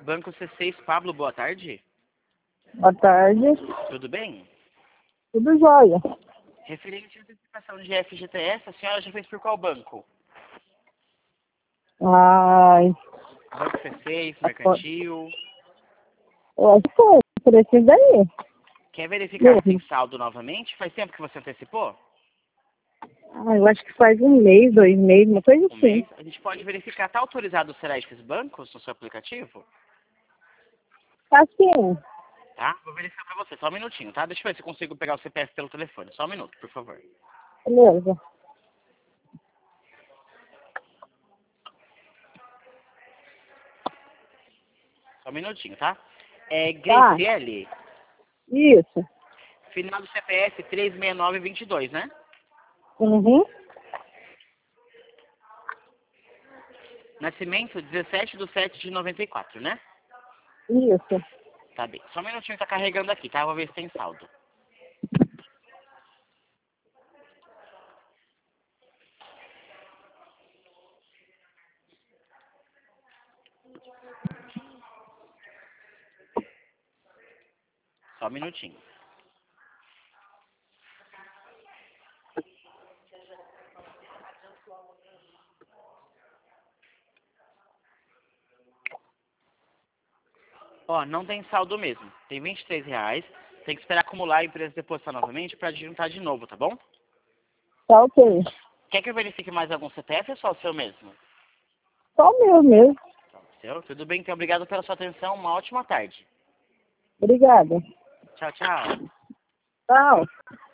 Banco C6, Pablo, boa tarde. Boa tarde. Tudo bem? Tudo jóia. Referente à antecipação de FGTS, a senhora já fez por qual banco? Ai, Banco C6, Mercantil. eu acho que foi por esse daí. Quer verificar se tem Mesmo. saldo novamente? Faz tempo que você antecipou? Eu acho que faz 1 mês, 2 meses, uma coisa Um assim. mês? A gente pode verificar. Está autorizado o Será esses bancos no seu aplicativo? Assim, Tá? Vou verificar pra você. Só um minutinho, tá? Deixa eu ver se eu consigo pegar o CPF pelo telefone. Só um minuto, por favor. beleza. Só um minutinho, tá? É Tá, Graciele. isso. Final do CPF 36922, né? Uhum, Nascimento 17/7/94, né? isso. Tá bem. Só um minutinho, tá carregando aqui, tá? Vou ver se tem saldo. Só um minutinho. Ó, não tem saldo mesmo. Tem R$ 23. Tem que esperar acumular a empresa depositar novamente pra juntar de novo, tá bom? Tá ok. Quer que eu verifique mais algum CPF ou só o seu mesmo? Só o meu mesmo. Só o seu? Tudo bem, então obrigado pela sua atenção. Uma ótima tarde. Obrigada. Tchau, tchau. Tchau.